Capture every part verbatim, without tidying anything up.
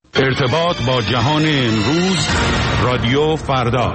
ارتباط با جهان امروز، رادیو فردا.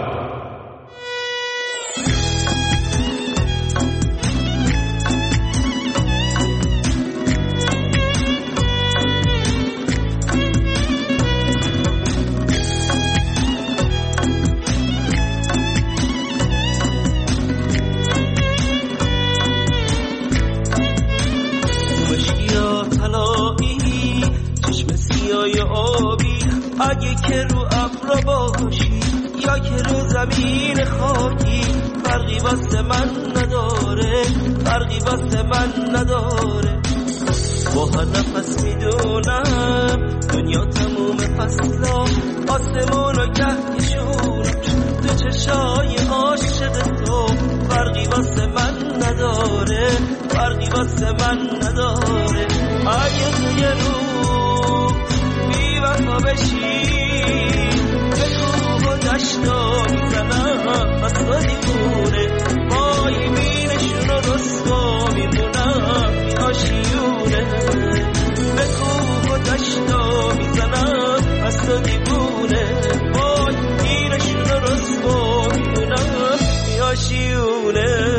اگه که رو ابرا باشی یا که رو زمین خاکی، فرقی واسه من نداره، فرقی واسه من نداره. با هر نفس میدونم دنیا تموم فصلا، آسمون و کهکشون تو چشای عاشق تو، فرقی واسه من نداره، فرقی واسه من نداره. اگه توی رو بی وفا بشی به کوه و دشتا میزنم از تو دیوونه، پای مینشون و رسوا میمونم بی آشیونه، به کوه و دشتا میزنم از تو دیوونه، پای مینشون و رسوا میمونم بی آشیونه.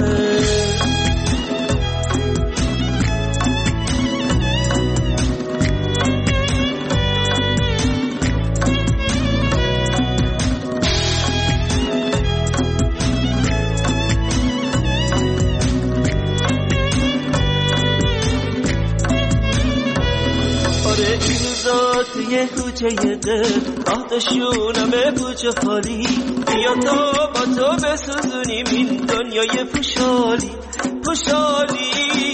یه کوچه یه قد آتشونمه پوچه خالی، بیا تا با تو بسوزونیم این دنیای پوشالی پوشالی.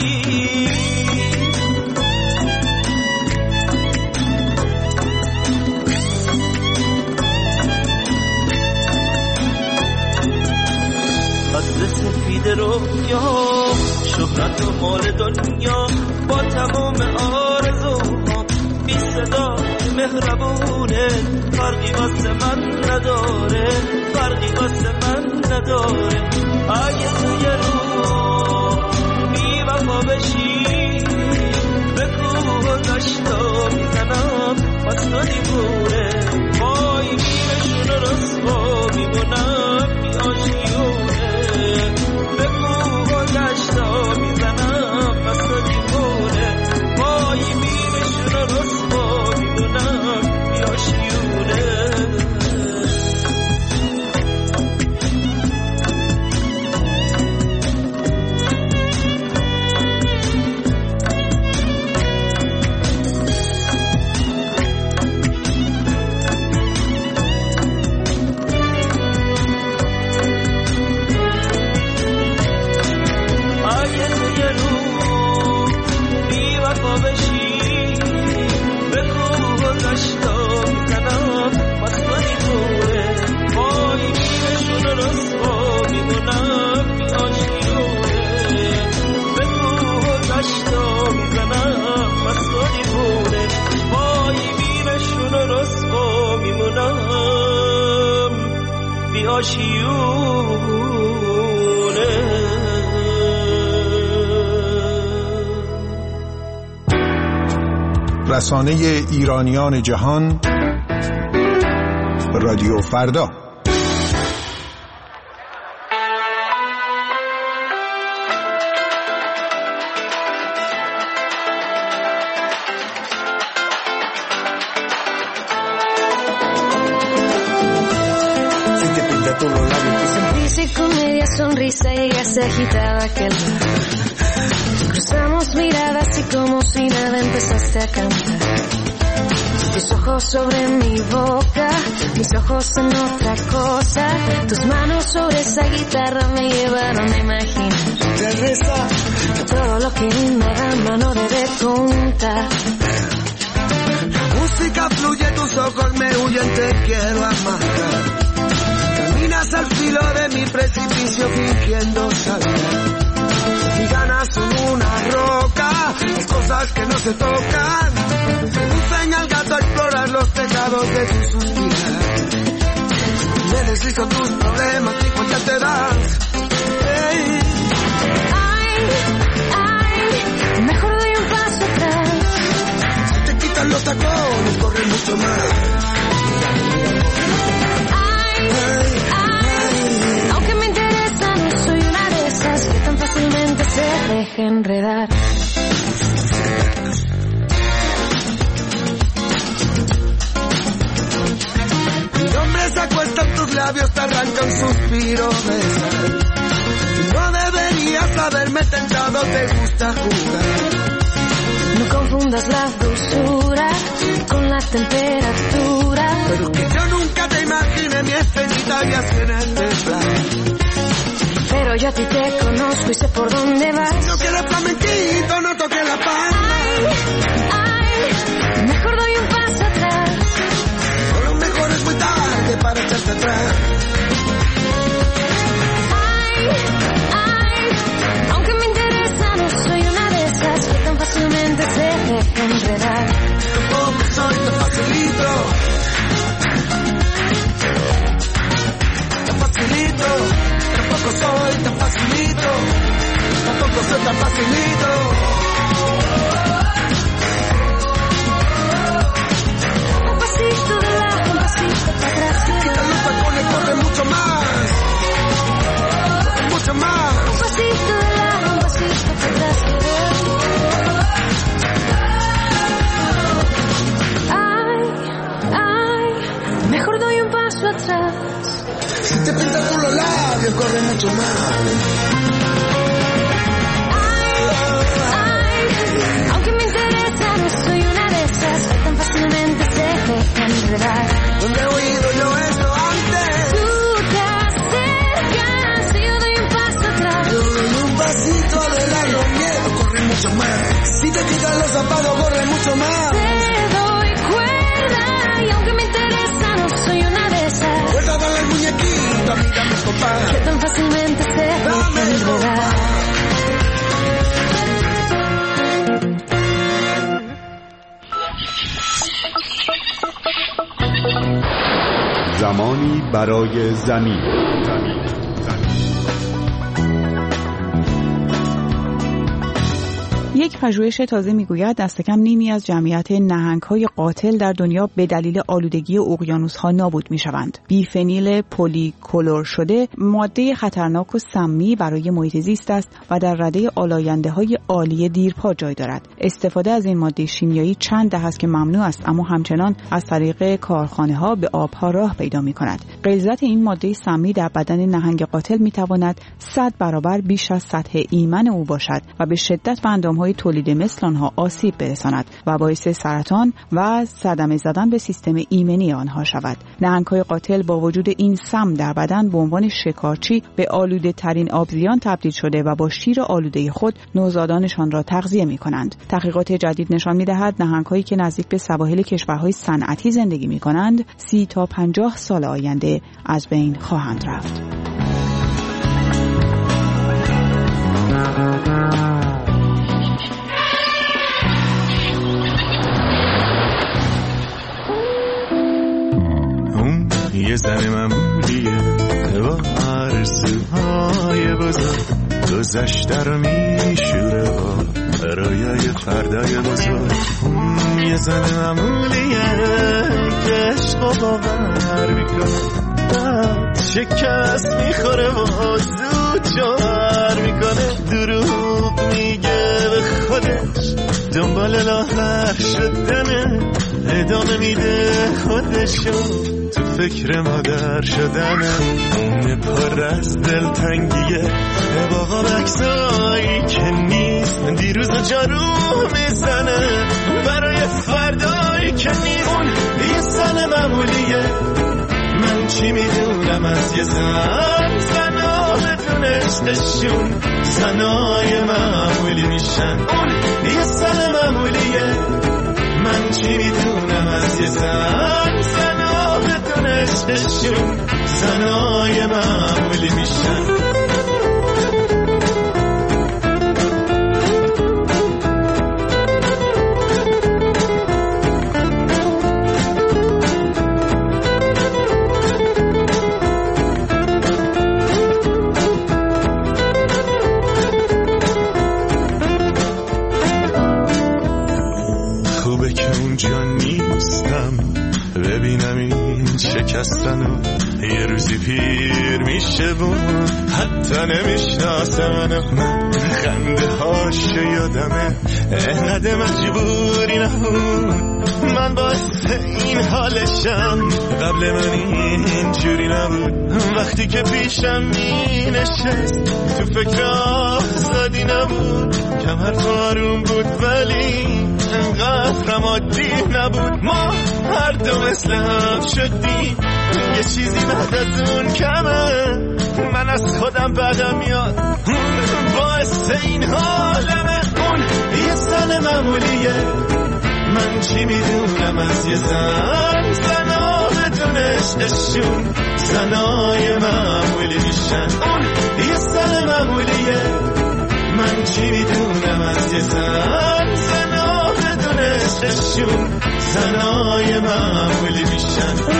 قدر سفید رویا، شهرت و مال دنیا، با تمام آرزوها بی صدا مهربونه، فرقی واسه من نداره، فرقی واسه من نداره. اگه توی رو بی وفا بشی به کوه و دشتا میزنم از تو دیوونه، پای میرشون و رسوا میمونم بی آشیونه، به کوه و دشتا میزنم از تو دیوونه، پای میرشون و رسوا میمونم بی آشیونه. رسانه ایرانیان جهان، رادیو فردا. Sonrisa y ella se agitaba aquel bar. Cruzamos miradas y como si nada empezaste a cantar. Tus ojos sobre mi boca, mis ojos en otra cosa. Tus manos sobre esa guitarra me llevaron a imaginar que todo lo que me da mano debe contar. La música fluye, tus ojos me huyen, te quiero amarrar. Caminas al filo de mi precipicio fingiendo saber. Mis ganas son una roca, las cosas que no se tocan. Seducen al gato a explorar los tejados de tu suspirar. Me deslizo tus problemas y cuenta te das. Hey. Ay, ay, mejor doy un paso atrás. Se te quitan los tacones corren mucho más. Ay, ay, aunque me interesa, no soy una de esas que tan fácilmente se deja enredar. Mi hombre se acuesta en tus labios, te arranca un suspiro de sal. No deberías haberme tentado, te gusta jugar. No confundas la dulzura con la temperatura. Pero que yo nunca te imaginé mi escenita y así en el desfile. Pero yo a ti te conozco y sé por dónde vas. Si no quieres flamenquito, no toques la palma. Ay, ay, mejor doy un paso atrás. O lo mejor es muy tarde para echarte atrás. Ay, ay, aunque me interesa, no soy una de esas que tan fácilmente se deja enredar. Tampoco soy tan facilito. Tan facilito. Tampoco soy tan facilito. Tampoco soy tan facilito. Un pasito de lado, un pasito para atrás. Quita los tacones, corre mucho más. Corre mucho más. Un pasito de lado, un pasito para atrás. Ay, ay, mejor doy un paso atrás. Si te pintas por los labios, corre mucho más. Ay, aunque me interesa, no soy una de esas que tan fácilmente se deja enredar. ¿Dónde he oído yo esto antes? Tú te acercas y yo doy un paso atrás. Yo doy un pasito adelante, miedo, corre mucho más. Si te quitas los zapatos, corre mucho más. Te doy cuerda y aunque me interesa, no soy una de esas. Cuerda, dale al muñequito, a mí dame copa. Que tan fácilmente se deja Dame enredar. زمانی برای زمین. یک پژوهش تازه میگوید دست کم نیمی از جمعیت نهنگ‌های قاتل در دنیا به دلیل آلودگی اقیانوس‌ها نابود می‌شوند. بیفنیل پلیکلور شده ماده خطرناک و سمی برای محیط زیست است و در رده آلاینده‌های عالی دیرپا جای دارد. استفاده از این ماده شیمیایی چند دهه است که ممنوع است، اما همچنان از طریق کارخانه‌ها به آب‌ها راه پیدا می‌کند. غلظت این ماده سمی در بدن نهنگ قاتل می‌تواند صد برابر بیش از سطح ایمن او باشد و به شدت به اندام‌های تولید مثل آنها آسیب برساند و باعث سرطان و صدمه زدن به سیستم ایمنی آنها شود. نهنگ‌های قاتل با وجود این سم در بدن به عنوان شکارچی به آلوده ترین آبزیان تبدیل شده و با شیر آلوده خود نوزادانشان را تغذیه می‌کنند. تحقیقات جدید نشان می‌دهد نهنگ‌هایی که نزدیک به سواحل کشورهای صنعتی زندگی می‌کنند سی تا پنجاه سال آینده از بین خواهند رفت. یه زن معمولیه با آرزوهای بزرگ، گذشته رو میشوره برای فردای بزرگ. یه زن معمولیه که عشق و باور میکنه، بعد شکست میخوره و زود جوهر میکنه. دروغ میگه به خودش، دنبال لاغر شدنه، ادامه میده خودشو تو فکر مادر شدنه. پر از دلتنگیه باقا بکسایی که نیست، دیروز جارو میزنه برای فردایی که نیست. اون یه زن معمولیه، من چی میدونم از یه زن. زنا بدون عشقشون زنای معمولی میشن. اون یه زن معمولیه، من چی میدونم از یه زن. زنا بدون عشقشون زنای معمولی میشن. خوبه که اونجا میخواستم ببینم این شکستنو یه روزی پیر میشه بود حتی نمیشناسه منو. من خنده هاشو یادمه انقدر مجبوری نبود من باعث این حالشم قبل من این جوری نبود. وقتی که پیشم می نشست تو فکر آزادی نبود کمر تو آروم بود ولی انقدرم عادی نبود. ما هر دو مثل هم شدیم یه چیزی بعد از اون کمه من از خودم بدم میاد باعث این حالمه. اون یه زن معمولیه من چی میدونم از یه زن زنا بدون عشقشون زنای معمولی میشن. اون یه زن معمولیه من چی میدونم از یه زن زنا بدون عشقشون زنای معمولی میشن.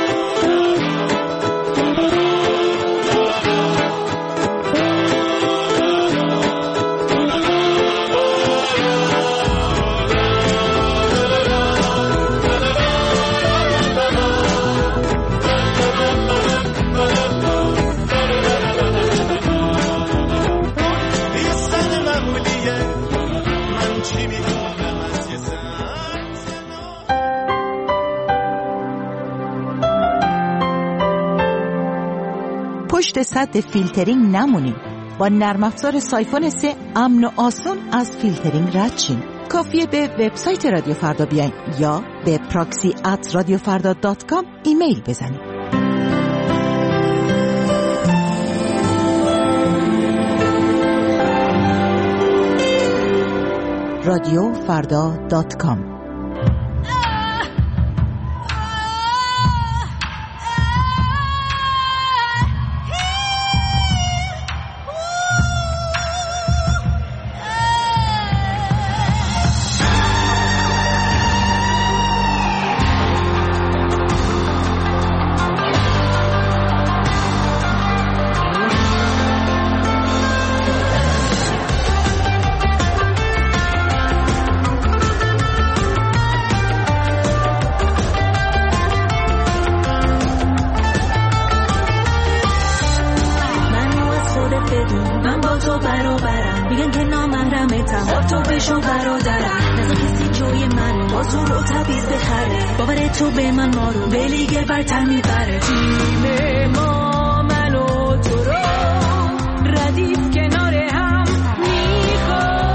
پشت سد فیلترینگ نمونیم. با نرم افزار سایفون سه امن و آسون از فیلترینگ رد شیم. کافیه به وبسایت رادیو فردا بیاین یا به پراکسی ات رادیو فردا دات کام ایمیل بزنید. رادیو فردا دات کام. تو به من ما رو به لیگ برتر میبره. تیم ما من و تو رو ردیف کنار هم میخواد.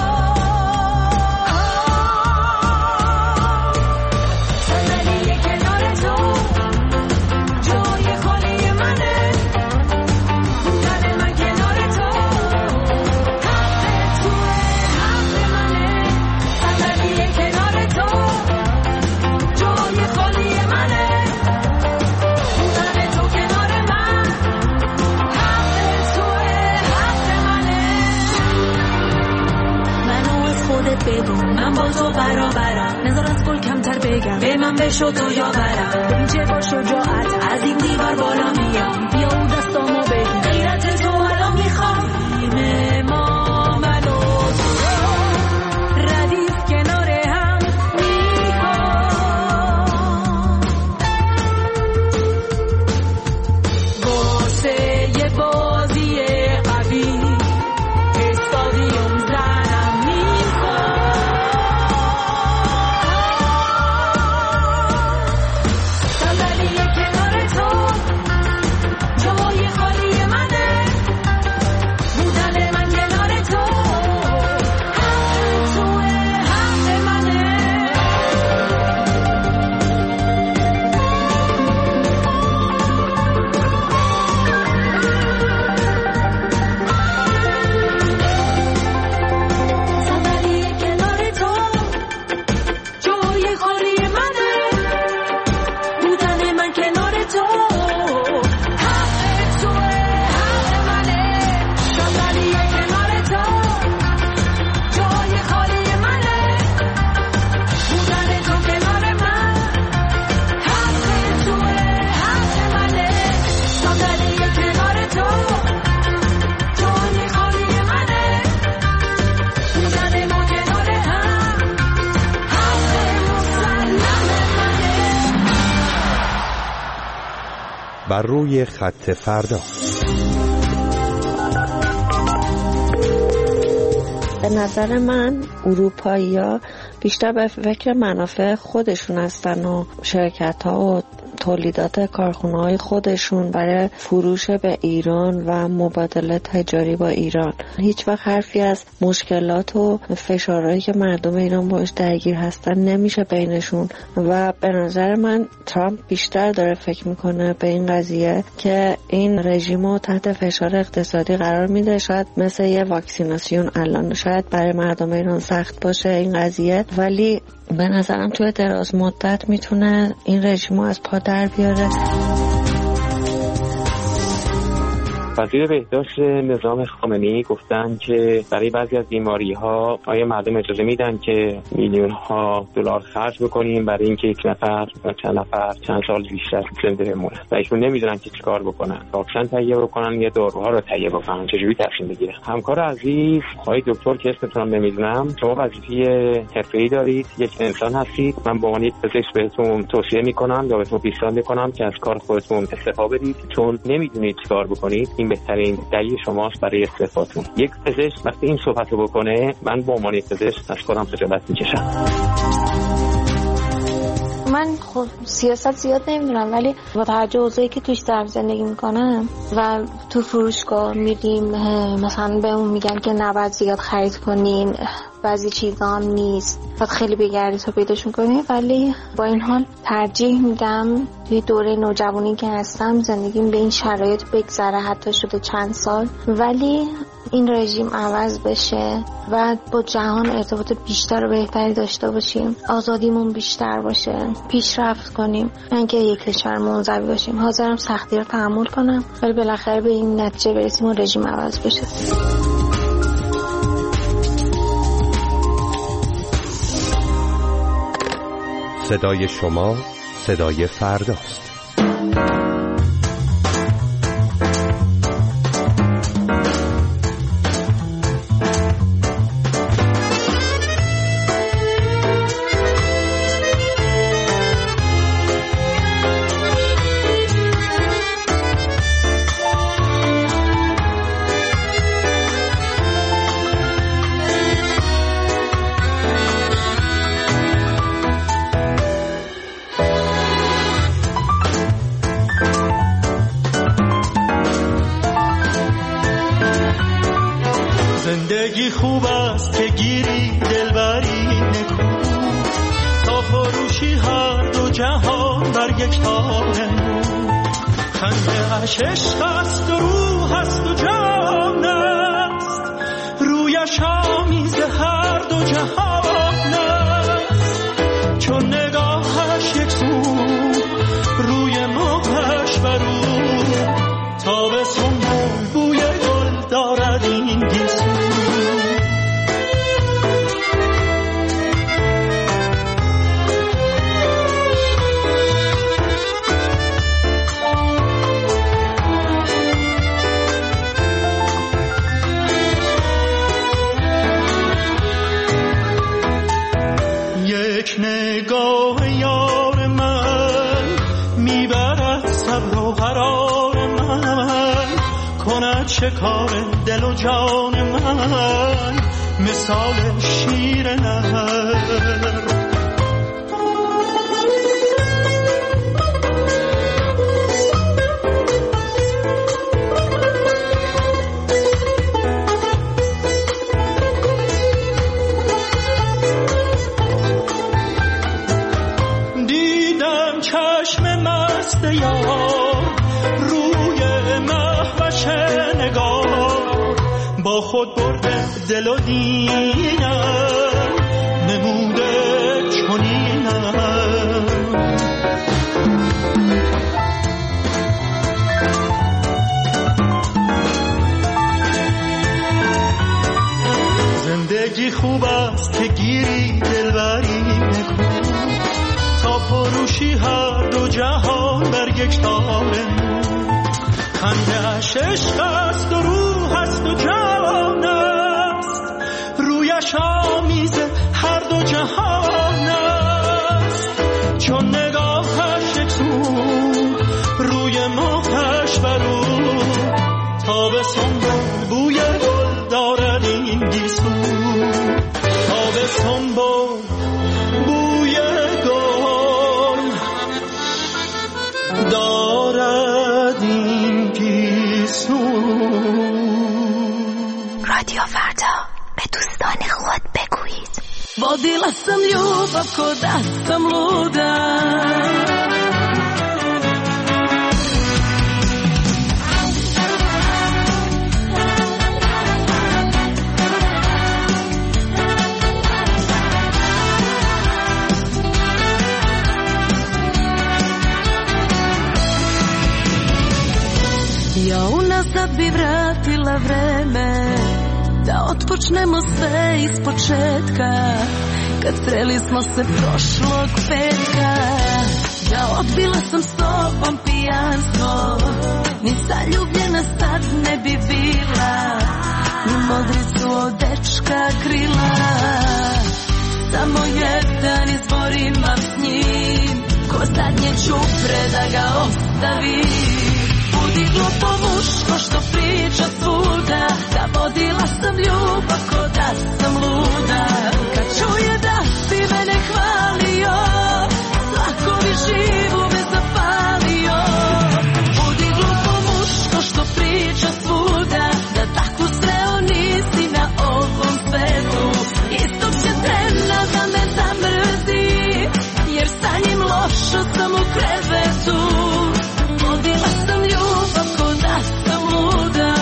صندلی کنار تو جای خالی منه. تن من کنار تو حق توه حق منه. صندلی کنار تو بدون من با تو برابرم. نظر از گل کمتر بگم به من بشو تو یا برم. ببین چه با شجاعت از این دیوار بالا میام. بیا اون دستامو بگیم غیرت تو الان میخوام. تیم ما من و تو ردیف کنار هم میخوام. واسه یه بازی قوی استادیوم زنم صندلی کنار تو جای خالی بر روی خط فردا. به نظر من اروپایی‌ها بیشتر به فکر منافع خودشون هستن و شرکت‌ها و تولیدات کارخونه‌های خودشون برای فروش به ایران و مبادله تجاری با ایران. هیچ وقت حرفی از مشکلات و فشارهایی که مردم ایران باش درگیر هستن نمیشه بینشون و به نظر من ترامپ بیشتر داره فکر میکنه به این قضیه که این رژیمو تحت فشار اقتصادی قرار میده. شاید مثل یه واکسیناسیون الان شاید برای مردم ایران سخت باشه این قضیه، ولی به نظرم توی دراز مدت میتونه این رژیم از پا در بیاره. وزیر بهداشت نظام خامنه‌ای گفتن که برای بعضی از بیماری‌ها آیا مردم اجازه میدن که میلیون‌ها دلار خرج بکنیم برای اینکه یک نفر یا چند نفر چند سال بیشتر زنده بمونن و ایشون نمیدونن که چیکار بکنن، واکسن تهیه بکنن یا داروها رو تهیه بکنن، چجوری تصمیم بگیرن. همکار عزیز آقای دکتر که اسمتون رو نمیدونم، شما وظیفه حرفه‌ای دارید، یک انسان هستید. من به عنوان یک پزشک بهتون توصیه میکنم یا بهتون پیشنهاد میکنم که از کار خودتون استفاده بدید، چون نمیدونید چیکار بکنید. این بهترین دلیل شماست برای استعفاتون. یک پزشک وقتی این صحبتو بکنه، من به عنوان یک پزشک از کارم خجالت میکشم. من خب سیاست زیاد نمیدونم، ولی با توجه اوضاعی که توش دارم زندگی میکنم و تو فروشگاه میریم مثلا بهمون میگن که نباید زیاد خرید کنین، بعضی چیزا هم نیست، بعد خیلی بگردی تا پیداش میکنی، ولی با این حال ترجیح میدم توی دوره نوجوانی که هستم زندگیم به این شرایط بگذره، حتی شده چند سال، ولی این رژیم عوض بشه و با جهان ارتباط بیشتر و بهتری داشته باشیم، آزادیمون بیشتر باشه، پیشرفت کنیم، نه اینکه یک کشور منزوی باشیم. حاضرم سختی رو تحمل کنم ولی بالاخره به این نتیجه برسیم و رژیم عوض بشه. صدای شما صدای فرداست. زندگی خوب است که گیری دلبری نکو، تا فروشی هر دو جهان بر یک تار نو. خنده اش عشق است و روح است و جان است، رویش آمیز هر دو جهان است. چون نگاهش یک سو روی ماهش برو، تا به سنبول بوی گل دارد این گیسو. یک نگاه یار من میبرد صبر و قرار من، کند شکار دل و جان من مثال شیر نهر. دیدم چشم مست یار روی مهوش نگار، با خود برده دل و دینم نموده چنینم. زندگی خوب است که گیری دلبری نکو، تا فروشی هر دو جهان بر یک تار نو. خنده اش عشق است و روح است و جان است، رویش آمیز هر دو جهان است. چون نگاهش تو روی ما رادیو فردا به دوستان خود بگویید. Vodila sam ljubav ko da sam luda. Ja unazad bi vratila vreme, da otpočnemo sve iz početka, kad sreli smo se prošlog petka. Ja odbila sam s tobom pijanstvo, ni zaljubljena sad ne bi bila, ni modricu od dečka krila. Samo jedan izbor imam s njim, ko zadnje čupre da ga ostavim. Budi glupo muško što priča svuda, da vodila sam ljubav ko da sam luda. Kad čuje da si mene hvalio, lako mi živu me zapalio. Budi glupo muško što priča svuda, da takvu sreo nisi na ovom svetu. Istog će trena da me zamrzi, jer sa njim lošo sam u krevetu. Vodila sam ljubav ko da sam luda.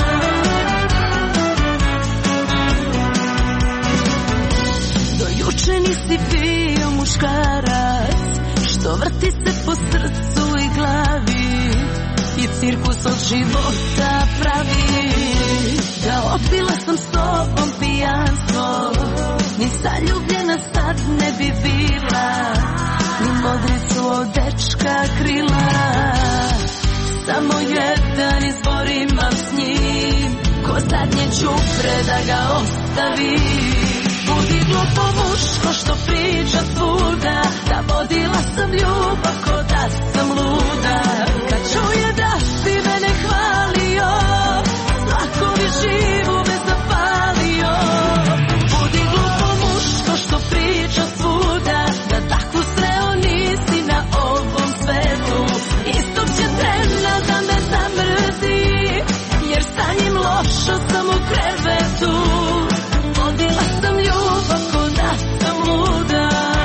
Do juče nisi bio muškarac, što vrti se po srcu i glavi i cirkus od života pravi. Da odbila sam s tobom pijanstvo, ni zaljubljena sad ne bi bila, ni modricu od dečka krila. Samo jedan izbor imam s njim, ko zadnje čupre da ga ostavim. Budi glupo muško što priča svuda, da vodila sam ljubav ko da sam luda. Kad čuje da si mene hvalio, lako mi živu me zapalio. Budi glupo muško što priča svuda, da takvu sreo nisi na ovom svetu. Istog će trena da me zamrzi, jer sa njim lošo sam u krevetu. Vodila sam ljubav ko da sam luda.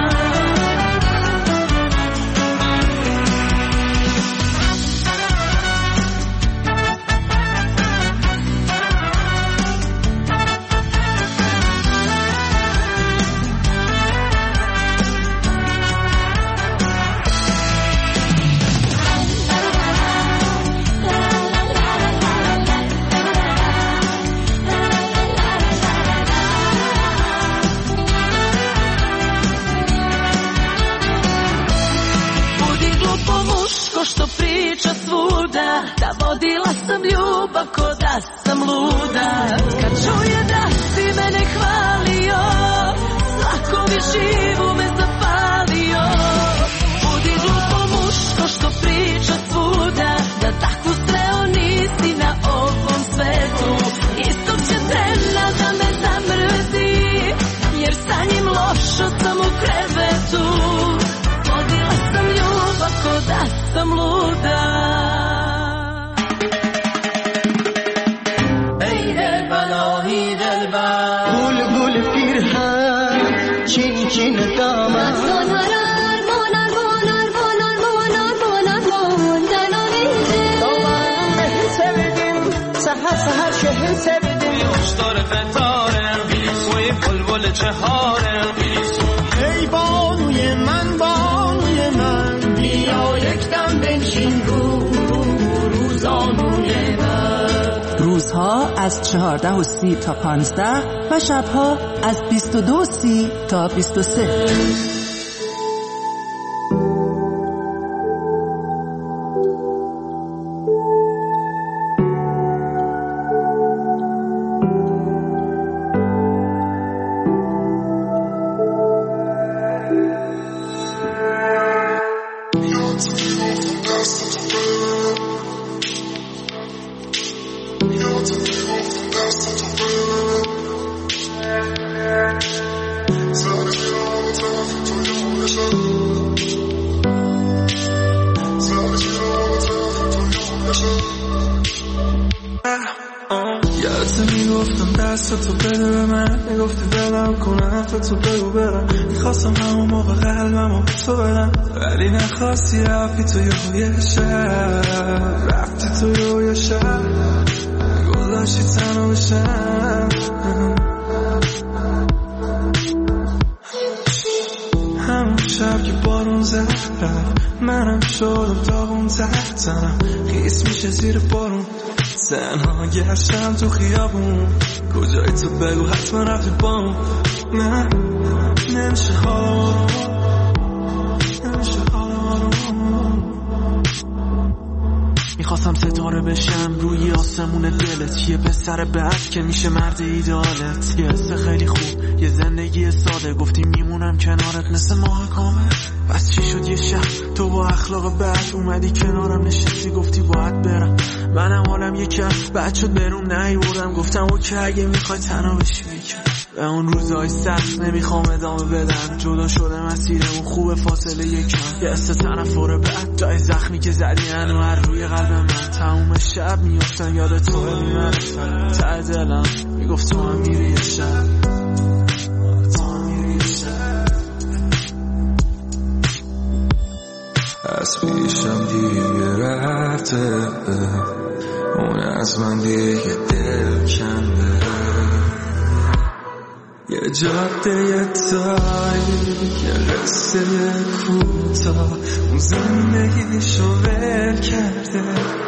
Što priča svuda, da vodila sam ljubav ko da sam luda. Kad čuje da si mene hvalio, lako mi živu me zapalio. Budi glupo muško što priča svuda, da takvu sreo nisi na ovom svetu. Istog će trena da me zamrzi, jer sa njim lošo sam u krevetu. Vodila sam ljubav ko da sam luda. ای دلبرایی دلبر گل گل پیرهن چین چین دامن Monar, monar, monar, monar, monar, monar, monar, monar, دامن sevdim سهر سهر شهر sevdim خوشدار فتاره سوی بلبل چهاره ای بانوی من بانوی من بیا یک دم بنشین رو روزانوی من. روزها از چهارده و سی تا پانزده و شبها از بیست و دو سی تا بیست و سه. یادت میگفتم تو تو بده به من میگفتی بلم کنم تو تو بگو برم میخواستم همون موقع قلبم رو تو بدم ولی نخواستی رفتی تو یه شب رفتی تو یه شب گذاشتی تنها بشم همون شب که بارون زد رفت منم شدم داغون زدم خیس میشه زیر بارون تنها گشتم تو خیابون کجایی تو بگو حتما رفتی بام من نمیشه حالم نمیشه حالم میخواستم ستاره بشم روی آسمون دلت یه پسر بد که میشه مرد ایدالت یه حس خیلی خوب یه زندگی ساده گفتی میمونم کنارت مثل ماه کامل بس چی شد یه شب تو با اخلاق بد اومدی کنارم نشستی گفتی باید برم منم حالم یکم بعد شد برون نیوردم گفتم اوکی اگه میخوای تنها بشی میکن به اون روزای سخت نمیخوام ادامه بدم جدا شده مسیرمون خوب فاصله یکم یه حس تنفر بد جای زخمی که زدی هنو هر روی قلب من تموم شب میافتم یاد تو میمرفتم ته دلم میگفت تو هم میری یه شب از پیشم دیگه رفته اون از من دیگه دل کنده یه جاده یه تاریک یه قصه کوتاه اون زندگیشو ول کرده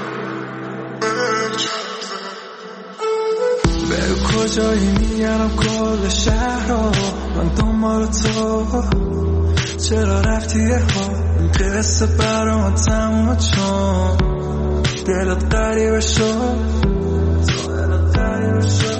به کجایی میارم کل شهر رو من دنبال تو چرا رفتی یه ها قصه برام تموم چون دلت غریبه شد دلت غریبه شد